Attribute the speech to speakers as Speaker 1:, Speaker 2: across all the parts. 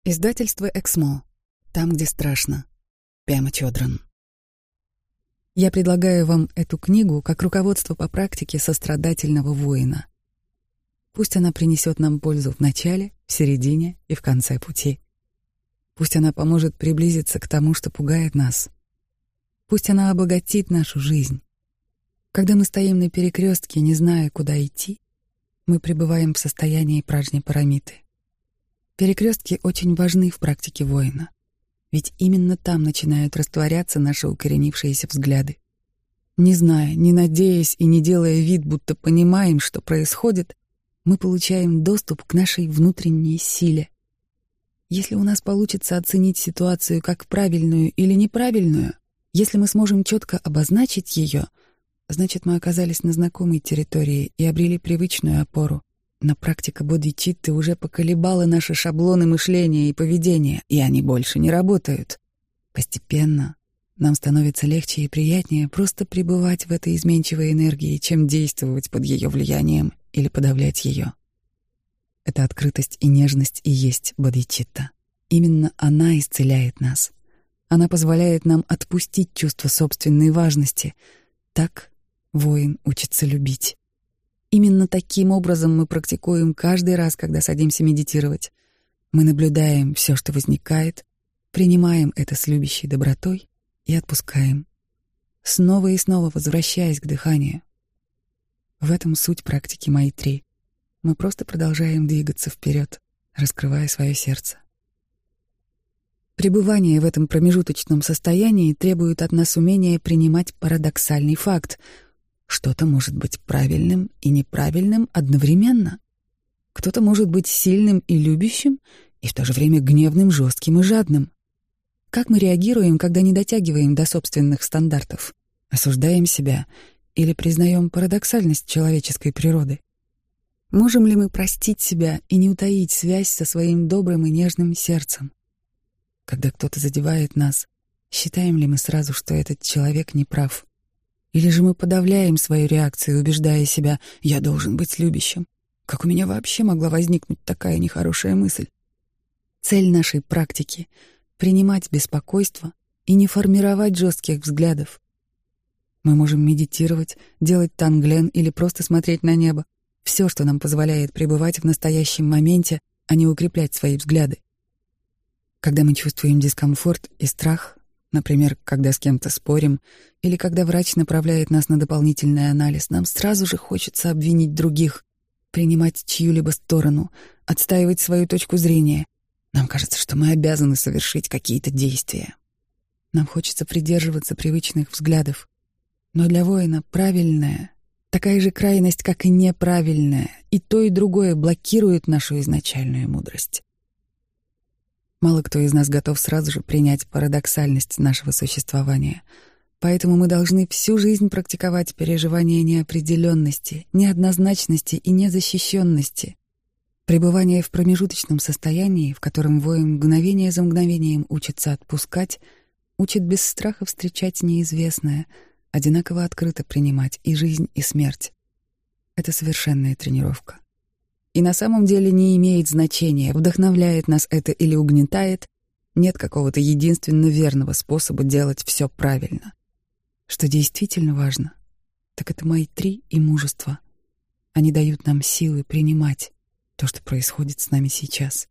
Speaker 1: Издательство «Эксмо». Там, где страшно. Пема Чодран. Я предлагаю вам эту книгу как руководство по практике сострадательного воина. Пусть она принесет нам пользу в начале, в середине и в конце пути. Пусть она поможет приблизиться к тому, что пугает нас. Пусть она обогатит нашу жизнь. Когда мы стоим на перекрестке, не зная, куда идти, мы пребываем в состоянии пражни-парамиты. Перекрестки очень важны в практике воина, ведь именно там начинают растворяться наши укоренившиеся взгляды. Не зная, не надеясь и не делая вид, будто понимаем, что происходит, мы получаем доступ к нашей внутренней силе. Если у нас получится оценить ситуацию как правильную или неправильную, если мы сможем четко обозначить ее, значит, мы оказались на знакомой территории и обрели привычную опору. Но практика бодхичитты уже поколебала наши шаблоны мышления и поведения, и они больше не работают. Постепенно нам становится легче и приятнее просто пребывать в этой изменчивой энергии, чем действовать под ее влиянием или подавлять ее. Эта открытость и нежность и есть бодхичитта. Именно она исцеляет нас. Она позволяет нам отпустить чувство собственной важности. Так воин учится любить. Именно таким образом мы практикуем каждый раз, когда садимся медитировать. Мы наблюдаем все, что возникает, принимаем это с любящей добротой и отпускаем, снова и снова возвращаясь к дыханию. В этом суть практики Майтри. Мы просто продолжаем двигаться вперед, раскрывая свое сердце. Пребывание в этом промежуточном состоянии требует от нас умения принимать парадоксальный факт — что-то может быть правильным и неправильным одновременно. Кто-то может быть сильным и любящим, и в то же время гневным, жестким и жадным. Как мы реагируем, когда не дотягиваем до собственных стандартов? Осуждаем себя или признаем парадоксальность человеческой природы? Можем ли мы простить себя и не утаить связь со своим добрым и нежным сердцем? Когда кто-то задевает нас, считаем ли мы сразу, что этот человек не прав? Или же мы подавляем свою реакцию, убеждая себя: «Я должен быть любящим. Как у меня вообще могла возникнуть такая нехорошая мысль?» Цель нашей практики — принимать беспокойство и не формировать жестких взглядов. Мы можем медитировать, делать танглен или просто смотреть на небо. Все, что нам позволяет пребывать в настоящем моменте, а не укреплять свои взгляды. Когда мы чувствуем дискомфорт и страх, например, когда с кем-то спорим, или когда врач направляет нас на дополнительный анализ, нам сразу же хочется обвинить других, принимать чью-либо сторону, отстаивать свою точку зрения. Нам кажется, что мы обязаны совершить какие-то действия. Нам хочется придерживаться привычных взглядов. Но для воина правильное — такая же крайность, как и неправильное, и то, и другое блокирует нашу изначальную мудрость. Мало кто из нас готов сразу же принять парадоксальность нашего существования. Поэтому мы должны всю жизнь практиковать переживание неопределенности, неоднозначности и незащищенности. Пребывание в промежуточном состоянии, в котором воин мгновение за мгновением учится отпускать, учит без страха встречать неизвестное, одинаково открыто принимать и жизнь, и смерть. Это совершенная тренировка. И на самом деле не имеет значения, вдохновляет нас это или угнетает, нет какого-то единственно верного способа делать все правильно. Что действительно важно, так это майтри и мужество. Они дают нам силы принимать то, что происходит с нами сейчас.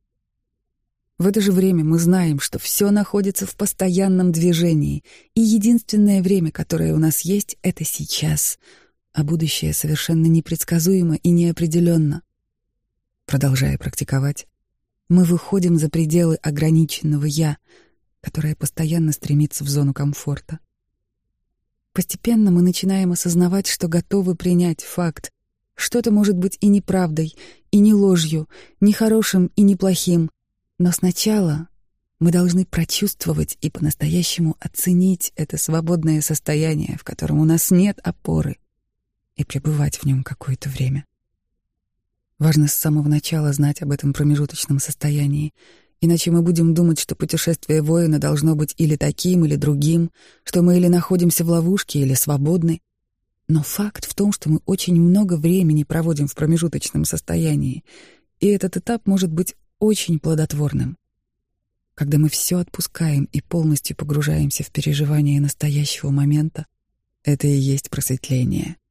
Speaker 1: В это же время мы знаем, что все находится в постоянном движении, и единственное время, которое у нас есть, — это сейчас, а будущее совершенно непредсказуемо и неопределенно. Продолжая практиковать, мы выходим за пределы ограниченного «я», которое постоянно стремится в зону комфорта. Постепенно мы начинаем осознавать, что готовы принять факт: что-то может быть и неправдой, и не ложью, не хорошим и не плохим. Но сначала мы должны прочувствовать и по-настоящему оценить это свободное состояние, в котором у нас нет опоры, и пребывать в нем какое-то время. Важно с самого начала знать об этом промежуточном состоянии, иначе мы будем думать, что путешествие воина должно быть или таким, или другим, что мы или находимся в ловушке, или свободны. Но факт в том, что мы очень много времени проводим в промежуточном состоянии, и этот этап может быть очень плодотворным. Когда мы все отпускаем и полностью погружаемся в переживание настоящего момента, это и есть просветление.